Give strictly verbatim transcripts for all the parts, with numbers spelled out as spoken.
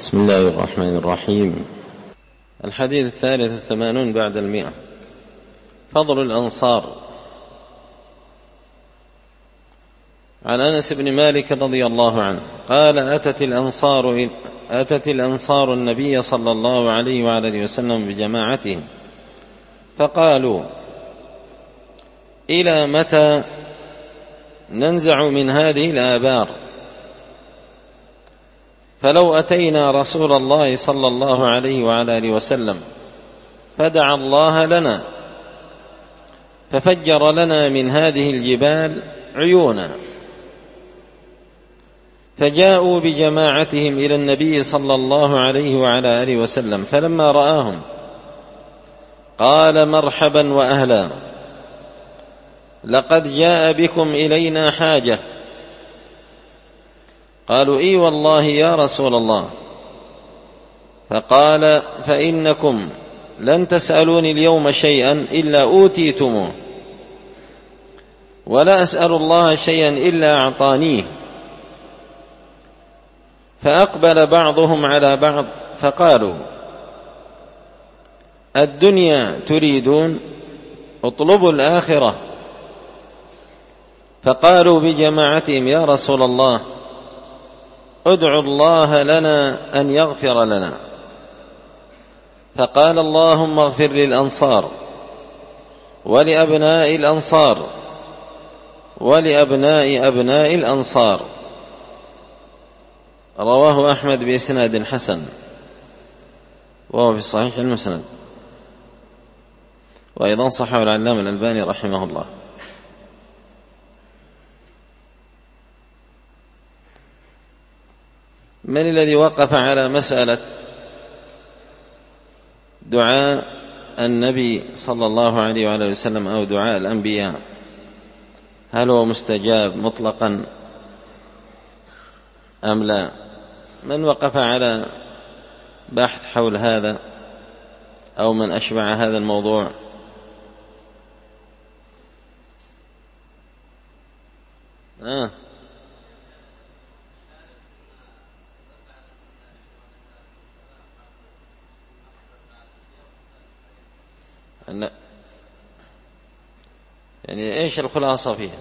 بسم الله الرحمن الرحيم. الحديث الثالث الثمانون بعد المئة. فضل الأنصار. عن أنس بن مالك رضي الله عنه قال: أتت الأنصار أتت الأنصار النبي صلى الله عليه وعلى آله وسلم بجماعتهم فقالوا: إلى متى ننزع من هذه الآبار؟ فلو أتينا رسول الله صلى الله عليه وعلى آله وسلم فدعا الله لنا ففجر لنا من هذه الجبال عيونا. فجاءوا بجماعتهم إلى النبي صلى الله عليه وعلى آله وسلم، فلما رآهم قال: مرحبا وأهلا، لقد جاء بكم إلينا حاجة. قالوا: إي والله يا رسول الله. فقال: فإنكم لن تسألوني اليوم شيئا إلا أوتيتموه، ولا أسأل الله شيئا إلا أعطانيه. فأقبل بعضهم على بعض فقالوا: الدنيا تريدون؟ اطلبوا الآخرة. فقالوا بجماعتهم: يا رسول الله، ادعوا الله لنا أن يغفر لنا. فقال: اللهم اغفر للأنصار ولأبناء الأنصار ولأبناء أبناء الأنصار. رواه أحمد بإسناد حسن، وهو في الصحيح المسند، وأيضا صححه العلامة الألباني رحمه الله. من الذي وقف على مسألة دعاء النبي صلى الله عليه وآله وسلم أو دعاء الأنبياء، هل هو مستجاب مطلقا أم لا؟ من وقف على بحث حول هذا أو من أشبع هذا الموضوع؟ آه. يعني إيش الخلاصة فيها؟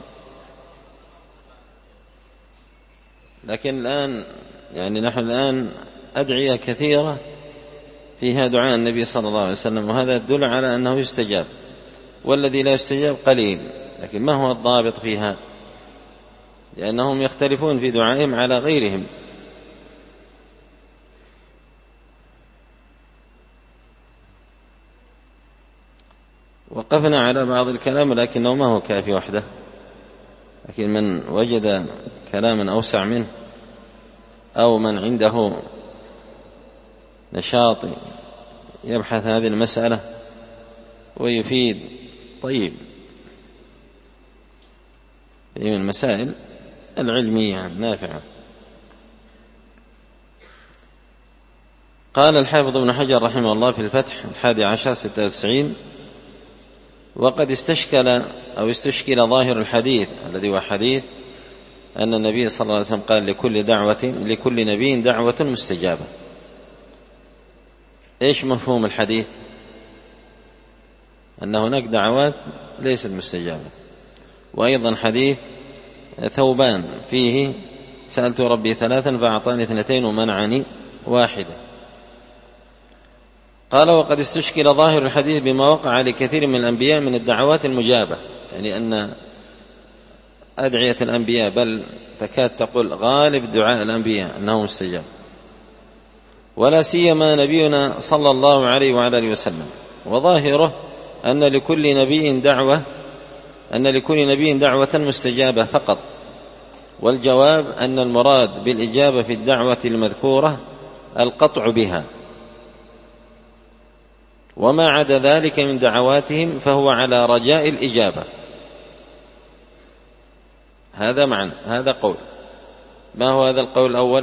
لكن الآن يعني نحن الآن أدعية كثيرة فيها دعاء النبي صلى الله عليه وسلم، وهذا يدل على أنه يستجاب، والذي لا يستجاب قليل. لكن ما هو الضابط فيها؟ لأنهم يختلفون في دعائهم على غيرهم. وقفنا على بعض الكلام لكنه ما هو كافي وحده، لكن من وجد كلاما أوسع منه أو من عنده نشاط يبحث هذه المسألة ويفيد، طيب، من المسائل العلمية النافعة. قال الحافظ ابن حجر رحمه الله في الفتح الحادي عشر ستة وتسعين: وقد استشكل أو استشكل ظاهر الحديث الذي هو حديث أن النبي صلى الله عليه وسلم قال: لكل دعوة لكل نبي دعوة مستجابة. إيش مفهوم الحديث؟ أن هناك دعوات ليست مستجابة. وأيضا حديث ثوبان فيه: سألت ربي ثلاثا فأعطاني اثنتين ومنعني واحدة. قال: وقد استشكل ظاهر الحديث بما وقع لكثير من الأنبياء من الدعوات المجابة، يعني أن أدعية الأنبياء بل تكاد تقول غالب دعاء الأنبياء أنه مستجاب، ولا سيما نبينا صلى الله عليه وعلى آله وسلم. وظاهره أن لكل نبي دعوة أن لكل نبي دعوة مستجابة فقط، والجواب أن المراد بالإجابة في الدعوة المذكورة القطع بها، وما عدا ذلك من دعواتهم فهو على رجاء الإجابة. هذا معنى هذا قول. ما هو هذا القول الأول؟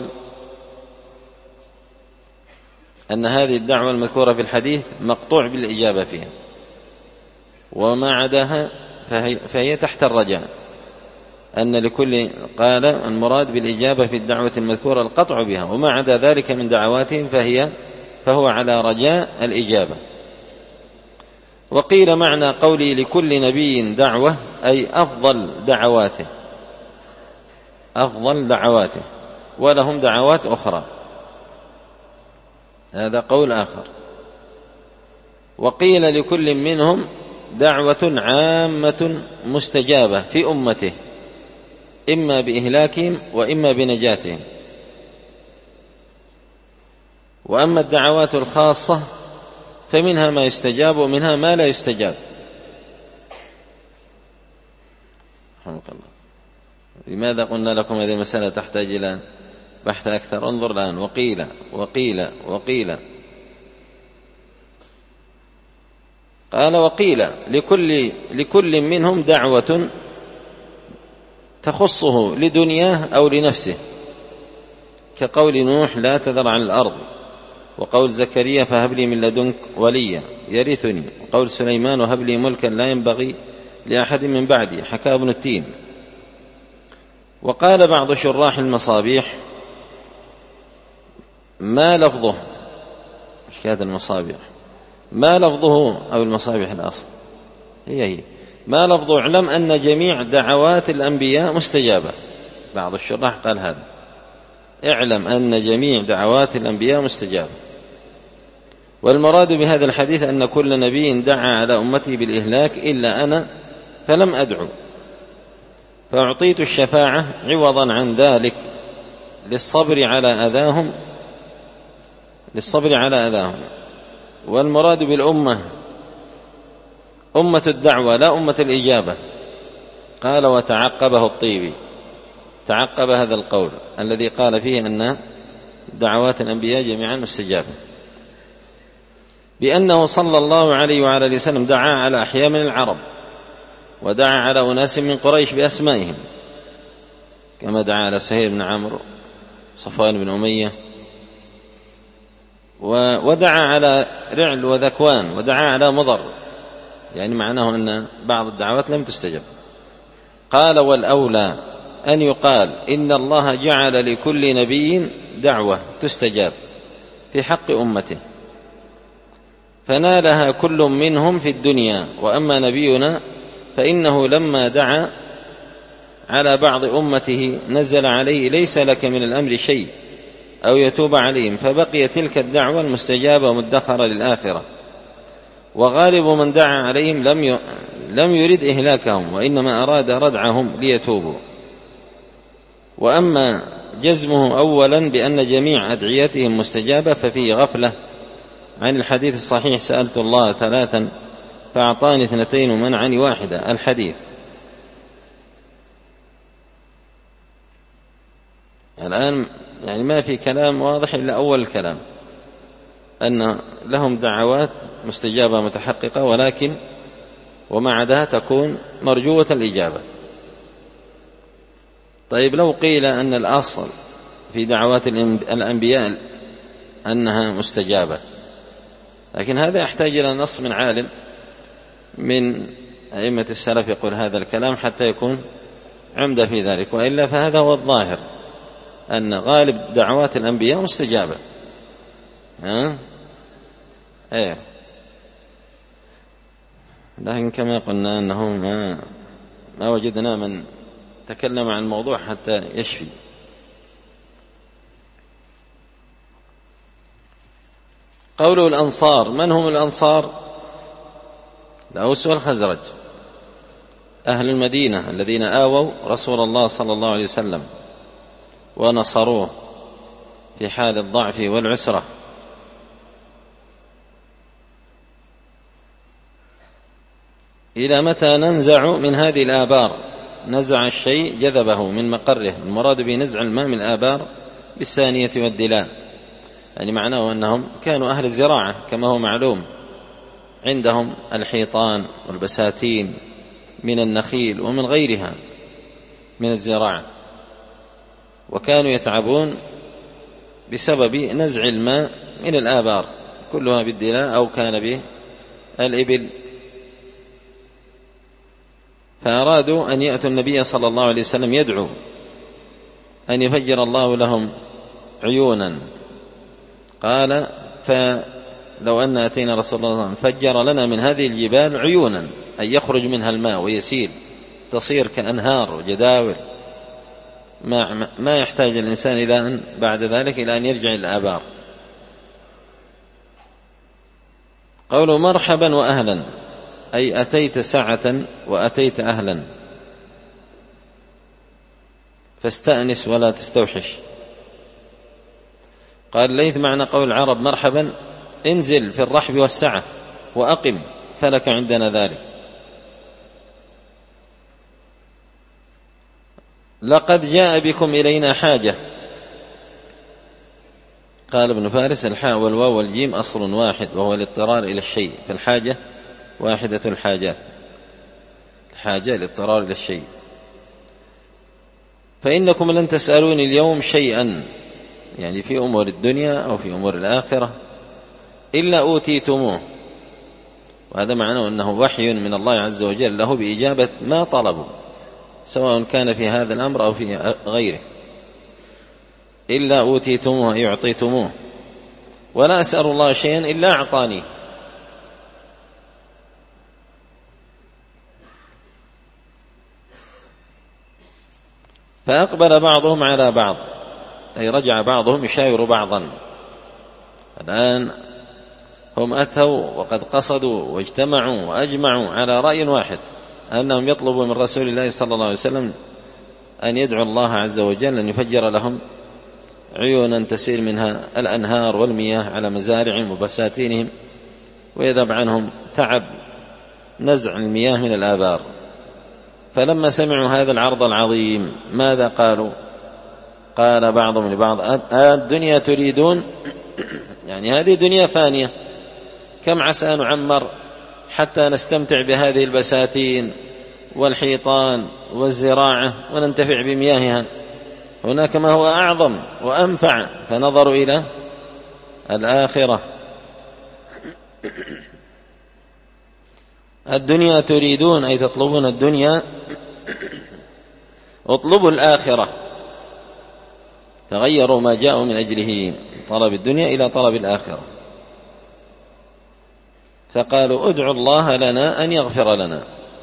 أن هذه الدعوة المذكورة في الحديث مقطوع بالإجابة فيها، وما عداها فهي, فهي تحت الرجاء. أن لكل قال المراد بالإجابة في الدعوة المذكورة القطع بها، وما عدا ذلك من دعواتهم فهي فهو على رجاء الإجابة. وقيل معنى قولي لكل نبي دعوة أي أفضل دعواته، أفضل دعواته، ولهم دعوات أخرى، هذا قول آخر. وقيل لكل منهم دعوة عامة مستجابة في أمته، إما بإهلاكهم وإما بنجاتهم. وأما الدعوات الخاصة فمنها ما يستجاب ومنها ما لا يستجاب. رحمك الله. لماذا قلنا لكم هذه المسألة تحتاج إلى بحث أكثر؟ انظر الآن. وقيل وقيل وقيل قال وقيل لكل, لكل منهم دعوة تخصه لدنياه أو لنفسه، كقول نوح لا تذر عن الأرض، وقول زكريا فهب لي من لدنك وليا يرثني، وقول سليمان وهب لي ملكا لا ينبغي لأحد من بعدي، حكى ابن التين. وقال بعض شراح المصابيح ما لفظه، مش كاد المصابيح، ما لفظه أو المصابيح الأصل هي هي ما لفظه اعلم أن جميع دعوات الأنبياء مستجابة. بعض الشراح قال هذا، اعلم أن جميع دعوات الأنبياء مستجابة. والمراد بهذا الحديث أن كل نبي دعا على أمتي بالإهلاك إلا أنا فلم أدعو، فأعطيت الشفاعة عوضا عن ذلك للصبر على أذاهم للصبر على أذاهم. والمراد بالأمة أمة الدعوة لا أمة الإجابة. قال وتعقبه الطيبي، تعقب هذا القول الذي قال فيه أن دعوات الأنبياء جميعا مستجابة، بأنه صلى الله عليه وعلى آله وسلم دعا على أحياء من العرب، ودعا على أناس من قريش بأسمائهم، كما دعا على سهيل بن عمرو، صفوان بن أمية، ودعا على رعل وذكوان، ودعا على مضر، يعني معناه أن بعض الدعوات لم تستجب. قال والأولى أن يقال إن الله جعل لكل نبي دعوة تستجاب في حق أمته، فنالها كل منهم في الدنيا. وأما نبينا فإنه لما دعا على بعض أمته نزل عليه ليس لك من الأمر شيء أو يتوب عليهم، فبقي تلك الدعوة المستجابة مدخرة للآخرة. وغالب من دعا عليهم لم لم يرد إهلاكهم، وإنما أراد ردعهم ليتوبوا. وأما جزمه أولا بأن جميع أدعيتهم مستجابة ففيه غفلة عن الحديث الصحيح سألت الله ثلاثا فأعطاني اثنتين ومنعني واحدة، الحديث. الآن يعني ما في كلام واضح إلا أول الكلام، أن لهم دعوات مستجابة متحققة، ولكن ومع ذا تكون مرجوة الإجابة. طيب لو قيل أن الأصل في دعوات الأنبياء أنها مستجابة، لكن هذا يحتاج إلى نص من عالم من أئمة السلف يقول هذا الكلام حتى يكون عمدة في ذلك، وإلا فهذا هو الظاهر أن غالب دعوات الأنبياء مستجابة. ها؟ ايه، لكن كما قلنا أنه ما, ما وجدنا من تكلم عن الموضوع حتى يشفي. قوله الأنصار، من هم الأنصار؟ الأوس والخزرج، أهل المدينة الذين آووا رسول الله صلى الله عليه وسلم ونصروه في حال الضعف والعسرة. إلى متى ننزع من هذه الآبار؟ نزع الشيء جذبه من مقره، المراد بنزع الماء من الآبار بالثانية والدلاء، يعني معناه أنهم كانوا أهل الزراعة كما هو معلوم، عندهم الحيطان والبساتين من النخيل ومن غيرها من الزراعة، وكانوا يتعبون بسبب نزع الماء من الآبار كلها بالدلاء أو كان به الإبل. فأرادوا أن يأتوا النبي صلى الله عليه وسلم يدعو أن يفجر الله لهم عيونا. قال فلو أن أتينا رسول الله فجر لنا من هذه الجبال عيونا، أي يخرج منها الماء ويسيل، تصير كأنهار وجداول، ما, ما يحتاج الإنسان إلى أن بعد ذلك إلى أن يرجع إلى الآبار. قولوا مرحبا وأهلا، أي أتيت ساعة وأتيت أهلا، فاستأنس ولا تستوحش. قال ليث معنى قول العرب مرحبا انزل في الرحب والسعة وأقم، فلك عندنا ذلك. لقد جاء بكم إلينا حاجة. قال ابن فارس الحاء والواو والجيم أصل واحد، وهو الاضطرار إلى الشيء، فالحاجة واحدة الحاجات، الحاجة الاضطرار إلى الشيء. فإنكم لن تسألوني اليوم شيئا، يعني في أمور الدنيا أو في أمور الآخرة، إلا أوتيتموه. وهذا معناه أنه وحي من الله عز وجل له بإجابة ما طلبوا، سواء كان في هذا الأمر أو في غيره. إلا أوتيتموه أي أعطيتموه، ولا أسأل الله شيئا إلا أعطاني. فأقبل بعضهم على بعض، أي رجع بعضهم يشاور بعضا. الآن هم أتوا وقد قصدوا واجتمعوا وأجمعوا على رأي واحد، أنهم يطلبوا من رسول الله صلى الله عليه وسلم أن يدعو الله عز وجل أن يفجر لهم عيونا تسير منها الأنهار والمياه على مزارعهم وبساتينهم، ويذهب عنهم تعب نزع المياه من الآبار. فلما سمعوا هذا العرض العظيم ماذا قالوا؟ قال بعضهم لبعض الدنيا تريدون، يعني هذه دنيا فانية، كم عسى أن نعمر حتى نستمتع بهذه البساتين والحيطان والزراعة وننتفع بمياهها، هناك ما هو أعظم وأنفع. فنظروا إلى الآخرة. الدنيا تريدون أي تطلبون الدنيا، اطلبوا الآخرة. فغيروا ما جاءوا من أجله طلب الدنيا إلى طلب الآخرة، فقالوا ادعوا الله لنا أن يغفر لنا.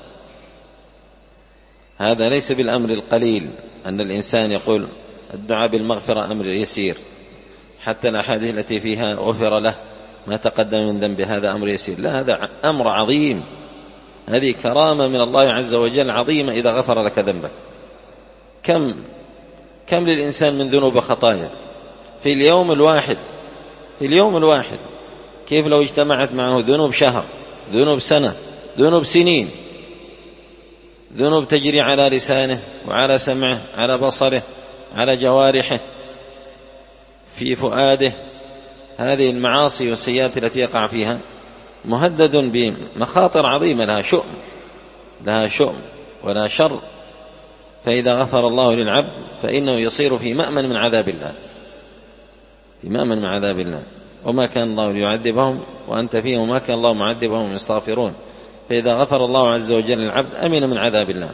هذا ليس بالأمر القليل أن الإنسان يقول الدعاء بالمغفرة أمر يسير، حتى الأحاديث التي فيها غفر له ما تقدم من ذنب هذا أمر يسير، لا، هذا أمر عظيم. هذه كرامة من الله عز وجل عظيمة إذا غفر لك ذنبك. كم كم للإنسان من ذنوب وخطايا في اليوم الواحد، في اليوم الواحد، كيف لو اجتمعت معه ذنوب شهر، ذنوب سنة، ذنوب سنين، ذنوب تجري على لسانه وعلى سمعه، على بصره، على جوارحه، في فؤاده. هذه المعاصي والسيئات التي يقع فيها مهدد بمخاطر عظيمة، لها شؤم، لها شؤم ولا شر. فإذا غفر الله للعبد فإنه يصير في مأمن من عذاب الله، في مأمن من عذاب الله. وما كان الله ليعذبهم وأنت فيهم، وما كان الله معذبهم يستغفرون. فإذا غفر الله عز وجل للعبد أمن من عذاب الله.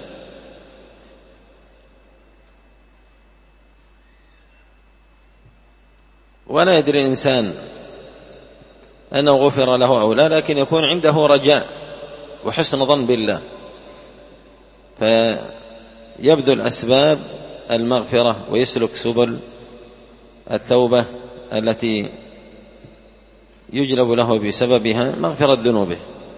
ولا يدري الإنسان أنه غفر له أو لا، لكن يكون عنده رجاء وحسن ظن بالله، فيبذل أسباب المغفرة ويسلك سبل التوبة التي يجلب له بسببها مغفرة ذنوبه.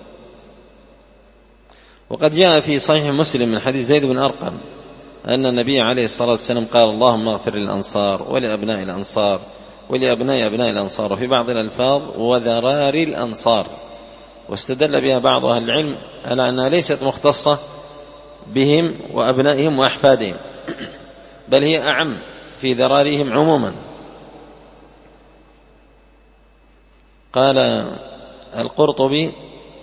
وقد جاء في صحيح مسلم من حديث زيد بن أرقم أن النبي عليه الصلاة والسلام قال اللهم اغفر للأنصار ولأبناء الأنصار ولأبناء أبناء الأنصار، وفي بعض الألفاظ وذراري الأنصار. واستدل بها بعض أهل العلم على أنها ليست مختصة بهم وأبنائهم وأحفادهم، بل هي أعم في ذراريهم عموما. قال القرطبي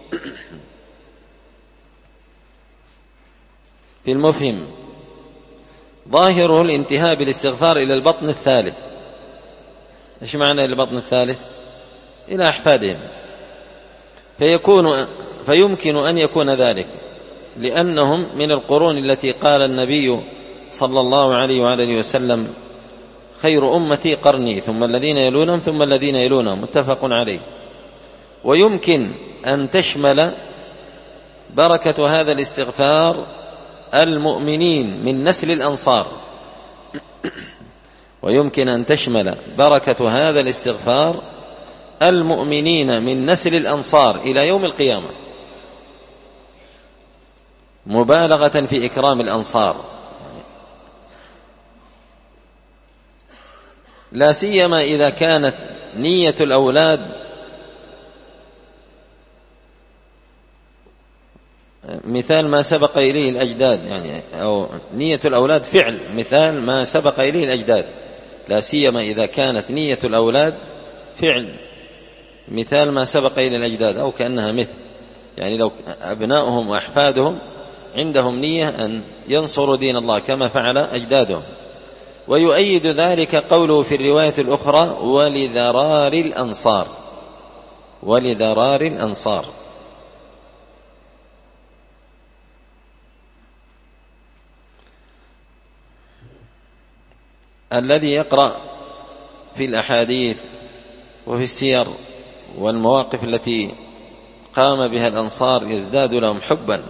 في المفهم ظاهره الانتهاء بالاستغفار إلى البطن الثالث. إيش معنى إلى البطن الثالث؟ إلى أحفادهم. فيكون فيمكن أن يكون ذلك لأنهم من القرون التي قال النبي صلى الله عليه وآله وسلم خير أمتي قرني ثم الذين يلونهم ثم الذين يلونهم، متفق عليه. ويمكن أن تشمل بركة هذا الاستغفار المؤمنين من نسل الأنصار، ويمكن أن تشمل بركة هذا الاستغفار المؤمنين من نسل الأنصار إلى يوم القيامة، مبالغة في إكرام الأنصار، لا سيما إذا كانت نية الأولاد مثال ما سبق إليه الأجداد، يعني أو نية الأولاد فعل مثال ما سبق إليه الأجداد، لا سيما إذا كانت نية الأولاد فعل مثال ما سبق إليه الأجداد، أو كأنها مثل، يعني لو أبناؤهم وأحفادهم عندهم نية أن ينصروا دين الله كما فعل أجدادهم. ويؤيد ذلك قوله في الرواية الأخرى ولذرار الأنصار، ولذرار الأنصار. الذي يقرأ في الأحاديث وفي السير والمواقف التي قام بها الأنصار يزداد لهم حبا،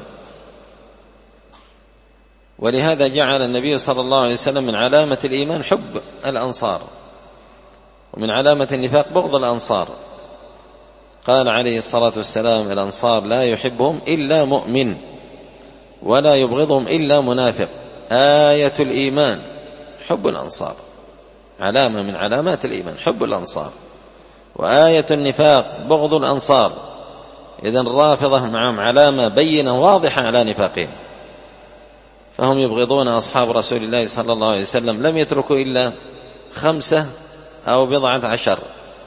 ولهذا جعل النبي صلى الله عليه وسلم من علامة الإيمان حب الأنصار، ومن علامة النفاق بغض الأنصار. قال عليه الصلاة والسلام الأنصار لا يحبهم إلا مؤمن ولا يبغضهم إلا منافق. آية الإيمان حب الأنصار، علامة من علامات الإيمان حب الأنصار، وآية النفاق بغض الأنصار. إذن الرافضة معهم علامة بينة واضحة على نفاقهم، فهم يبغضون أصحاب رسول الله صلى الله عليه وسلم، لم يتركوا إلا خمسة أو بضعة عشر،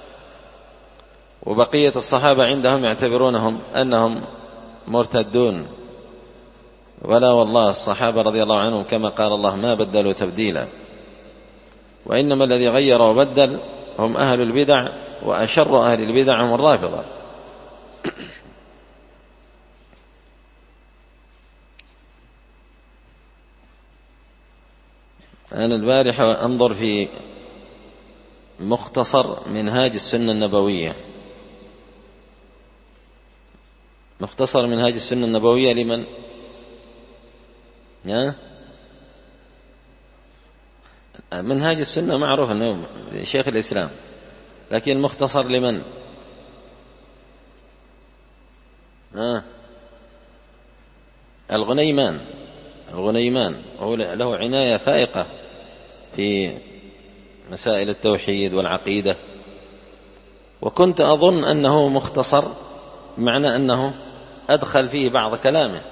وبقية الصحابة عندهم يعتبرونهم أنهم مرتدون. ولا والله الصحابة رضي الله عنهم كما قال الله ما بدلوا تبديلا، وإنما الذي غير وبدل هم أهل البدع، وأشر أهل البدع هم الرافضة. أنا البارحة أنظر في مختصر منهاج السنة النبوية، مختصر منهاج السنة النبوية لمن؟ ها؟ منهاج السنة معروف أنه شيخ الإسلام، لكن مختصر لمن؟ ها؟ الغنيمان، الغنيمان هو له عناية فائقة في مسائل التوحيد والعقيدة، وكنت أظن أنه مختصر بمعنى أنه أدخل فيه بعض كلامه،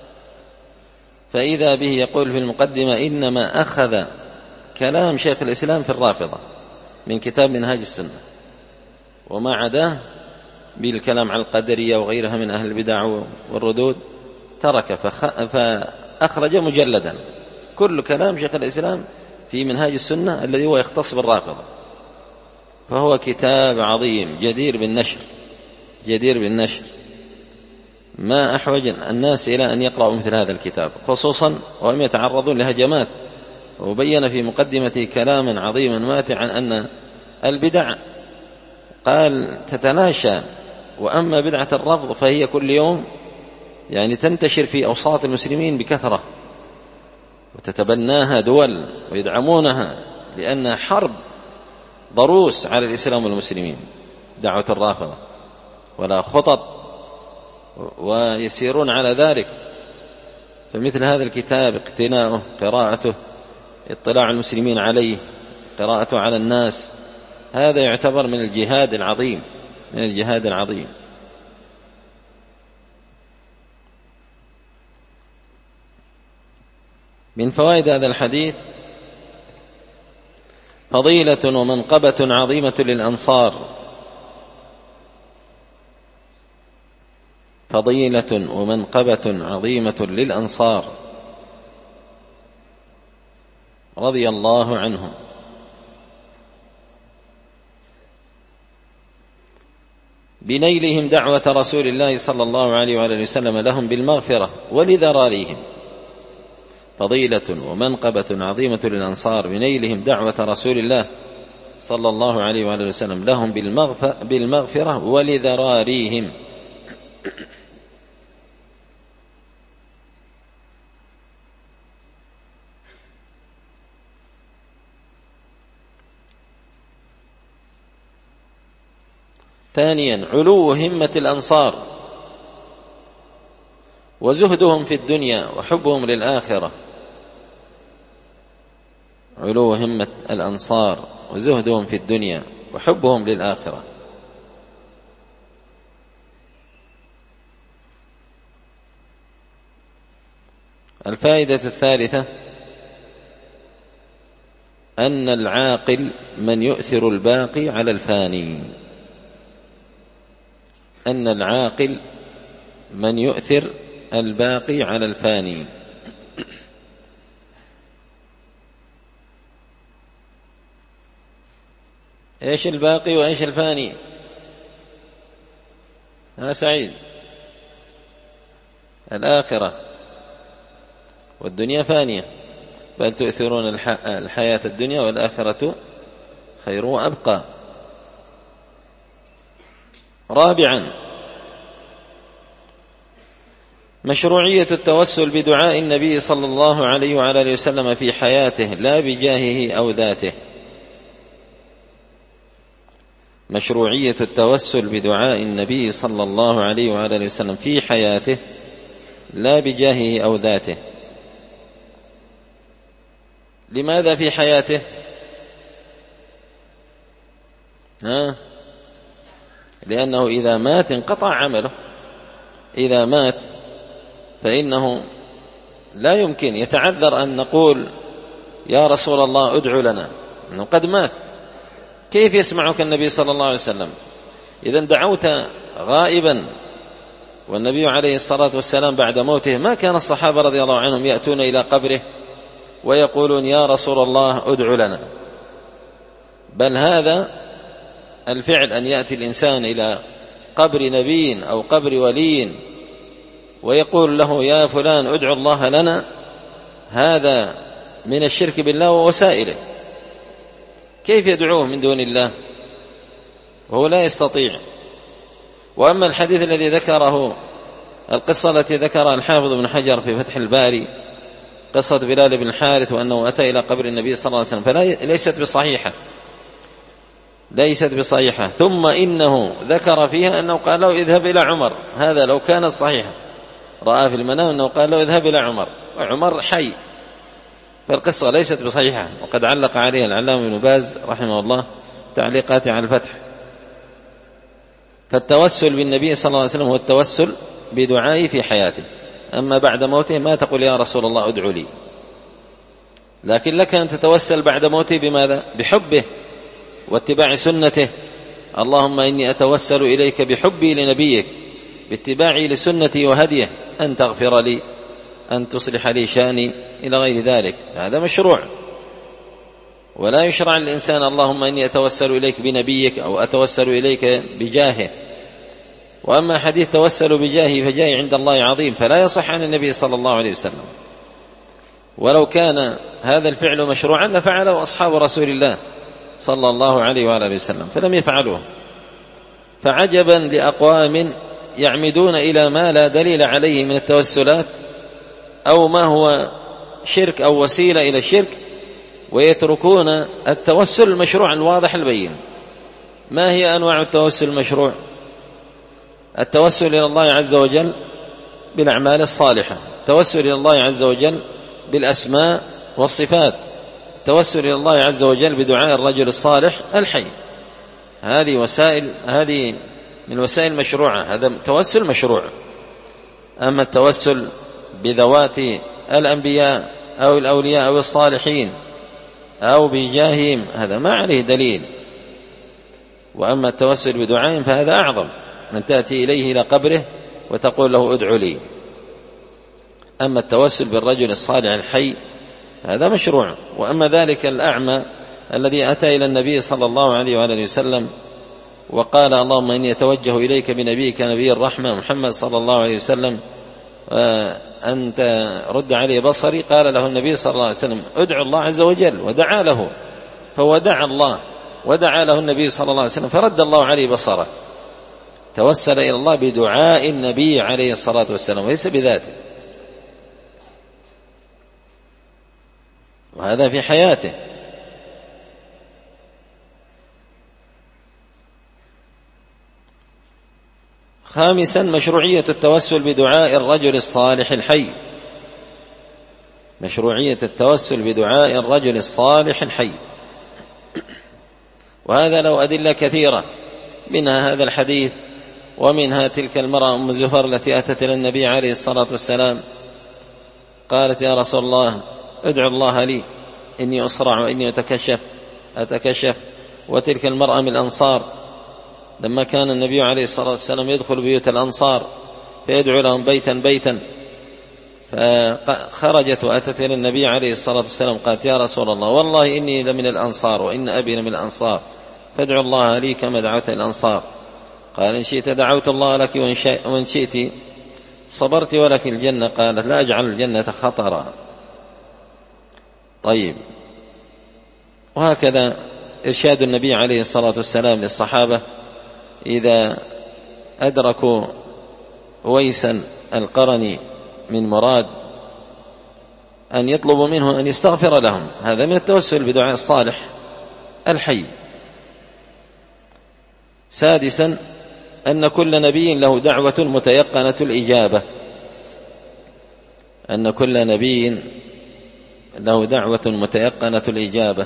فإذا به يقول في المقدمة إنما أخذ كلام شيخ الإسلام في الرافضة من كتاب منهاج السنة، وما عداه بالكلام على القدرية وغيرها من أهل البدع والردود ترك فأخرج مجلدا كل كلام شيخ الإسلام في منهاج السنة الذي هو يختص بالرافضة، فهو كتاب عظيم جدير بالنشر، جدير بالنشر. ما أحوج الناس إلى أن يقرأوا مثل هذا الكتاب، خصوصا وهم يتعرضون لهجمات. وبين في مقدمته كلاما عظيما ماتعا أن البدع قال تتلاشى، وأما بدعة الرفض فهي كل يوم يعني تنتشر في أوساط المسلمين بكثرة، وتتبناها دول ويدعمونها، لأنها حرب ضروس على الإسلام والمسلمين دعوة الرافضة، ولا خطط ويسيرون على ذلك. فمثل هذا الكتاب اقتناؤه، قراءته، اطلاع المسلمين عليه، قراءته على الناس، هذا يعتبر من الجهاد العظيم، من الجهاد العظيم. من فوائد هذا الحديث فضيلة ومنقبة عظيمة للأنصار، فضيلة ومنقبة عظيمة للأنصار رضي الله عنهم. بنيلهم دعوة رسول الله صلى الله عليه وآله وسلم لهم بالمغفرة ولذراريهم، فضيلة ومنقبة عظيمة للأنصار بنيلهم دعوة رسول الله صلى الله عليه وآله وسلم لهم بالمغفرة ولذراريهم. ثانيا علو همة الأنصار وزهدهم في الدنيا وحبهم للآخرة. علو همة الأنصار وزهدهم في الدنيا وحبهم للآخرة. الفائدة الثالثة أن العاقل من يؤثر الباقي على الفاني. أن العاقل من يؤثر الباقي على الفاني. إيش الباقي وإيش الفاني؟ ها سعيد؟ الآخرة والدنيا فانية، بل تؤثرون الحياة الدنيا والآخرة خير وأبقى. رابعا مشروعية التوسل بدعاء النبي صلى الله عليه وعلى آله وسلم في حياته لا بجاهه أو ذاته. مشروعية التوسل بدعاء النبي صلى الله عليه وعلى آله وسلم في حياته لا بجاهه أو ذاته. لماذا في حياته؟ ها؟ لأنه إذا مات انقطع عمله. إذا مات فإنه لا يمكن، يتعذر أن نقول يا رسول الله ادعو لنا، أنه قد مات. كيف يسمعك النبي صلى الله عليه وسلم؟ إذا دعوت غائبا والنبي عليه الصلاة والسلام بعد موته ما كان الصحابة رضي الله عنهم يأتون إلى قبره ويقولون يا رسول الله ادعو لنا، بل هذا الفعل أن يأتي الإنسان إلى قبر نبي أو قبر ولي ويقول له يا فلان ادعو الله لنا، هذا من الشرك بالله ووسائله. كيف يدعوه من دون الله وهو لا يستطيع؟ وأما الحديث الذي ذكره، القصة التي ذكرها الحافظ ابن حجر في فتح الباري، قصة بلال بن الحارث وأنه أتى إلى قبر النبي صلى الله عليه وسلم، فليست بصحيحة ليست بصحيحة. ثم إنه ذكر فيها أنه قال له اذهب إلى عمر، هذا لو كانت صحيحة، رأى في المنام أنه قال له اذهب إلى عمر وعمر حي، فالقصة ليست بصحيحة. وقد علق عليها العلامة ابن باز رحمه الله تعليقاته على الفتح. فالتوسل بالنبي صلى الله عليه وسلم هو التوسل بدعائه في حياته، أما بعد موته ما تقول يا رسول الله ادعو لي، لكن لك أن تتوسل بعد موته بماذا؟ بحبه واتباع سنته. اللهم إني أتوسل إليك بحبي لنبيك، باتباعي لسنتي وهديه، أن تغفر لي، أن تصلح لي شاني، إلى غير ذلك. هذا مشروع، ولا يشرع للإنسان اللهم إني أتوسل إليك بنبيك أو أتوسل إليك بجاهه. وأما حديث توسل بجاهه فجاهي عند الله عظيم، فلا يصح عن النبي صلى الله عليه وسلم. ولو كان هذا الفعل مشروعا لفعله أصحاب رسول الله صلى الله عليه وآله وسلم، فلم يفعلوه. فعجبا لأقوام يعمدون إلى ما لا دليل عليه من التوسلات أو ما هو شرك أو وسيلة إلى الشرك، ويتركون التوسل المشروع الواضح البين. ما هي أنواع التوسل المشروع؟ التوسل إلى الله عز وجل بالأعمال الصالحة، التوسل إلى الله عز وجل بالأسماء والصفات، التوسل إلى الله عز وجل بدعاء الرجل الصالح الحي. هذه وسائل، هذه من وسائل مشروعة، هذا توسل مشروع. أما التوسل بذوات الأنبياء أو الأولياء أو الصالحين أو بجاههم هذا ما عليه دليل. وأما التوسل بدعائهم فهذا أعظم، من تأتي إليه إلى قبره وتقول له ادعو لي. أما التوسل بالرجل الصالح الحي هذا مشروع. وأما ذلك الأعمى الذي أتى إلى النبي صلى الله عليه وآله وسلم وقال اللهم إني أتوجه إليك بنبيك نبي الرحمة محمد صلى الله عليه وسلم أنت رد علي بصري، قال له النبي صلى الله عليه وسلم ادعو الله عز وجل، ودعا له، فهو دعا الله ودعا له النبي صلى الله عليه وسلم فرد الله عليه بصره، توسل إلى الله بدعاء النبي عليه الصلاة والسلام وليس بذاته، وهذا في حياته. خامسا مشروعية التوسل بدعاء الرجل الصالح الحي، مشروعية التوسل بدعاء الرجل الصالح الحي، وهذا له أدلة كثيرة، منها هذا الحديث، ومنها تلك المرأة أم زفر التي أتت إلى النبي عليه الصلاة والسلام قالت يا رسول الله ادعو الله لي إني أصرع وإني أتكشف أتكشف وتلك المرأة من الأنصار لما كان النبي عليه الصلاة والسلام يدخل بيوت الأنصار فيدعو لهم بيتا بيتا، فخرجت وأتت إلى النبي عليه الصلاة والسلام قالت يا رسول الله والله إني لمن الأنصار وإن أبي لمن الأنصار فادعو الله لي كما دعوت الأنصار. قال إن شئت دعوت الله لك وإن شئت صبرت ولك الجنة. قالت لا أجعل الجنة خطرا. طيب، وهكذا إرشاد النبي عليه الصلاة والسلام للصحابة إذا أدركوا ويسا القرني من مراد أن يطلبوا منه أن يستغفر لهم، هذا من التوسل بدعاء الصالح الحي. سادسا أن كل نبي له دعوة متيقنة الإجابة، أن كل نبي له دعوة متيقنة الإجابة،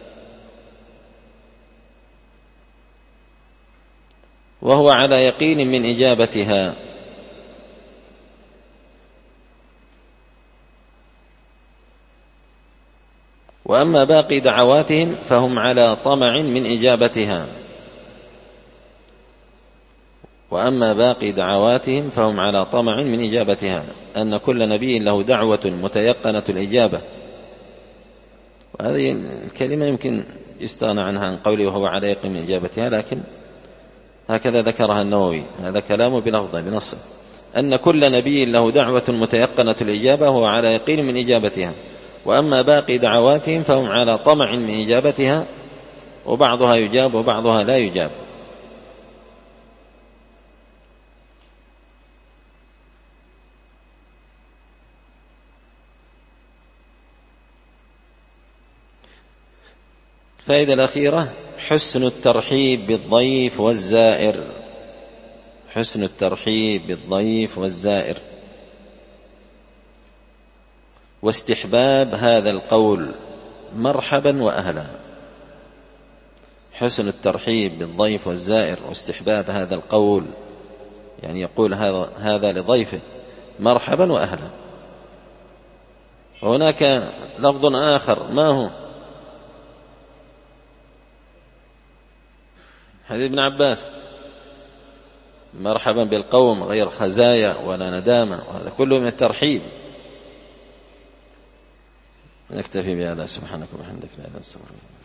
وهو على يقين من إجابتها. وأما باقي دعواتهم فهم على طمع من إجابتها وأما باقي دعواتهم فهم على طمع من إجابتها أن كل نبي له دعوة متيقنة الإجابة. وهذه الكلمة يمكن يستغنى عنها عن قوله وهو على يقين من إجابتها، لكن هكذا ذكرها النووي، هذا كلامه بلفظه بنصه، أن كل نبي له دعوة متيقنة الإجابة وهو على يقين من إجابتها، وأما باقي دعواتهم فهم على طمع من إجابتها، وبعضها يجاب وبعضها لا يجاب. الفائدة الأخيرة حسن الترحيب بالضيف والزائر، حسن الترحيب بالضيف والزائر، واستحباب هذا القول مرحبا وأهلا. حسن الترحيب بالضيف والزائر واستحباب هذا القول، يعني يقول هذا, هذا لضيفه مرحبا وأهلا. وهناك لفظ آخر ما هو حديث ابن عباس مرحبا بالقوم غير خزايا ولا ندامة، وهذا كله من الترحيب. نكتفي بهذا، سبحانك وبحمدك لا إله إلا أنت.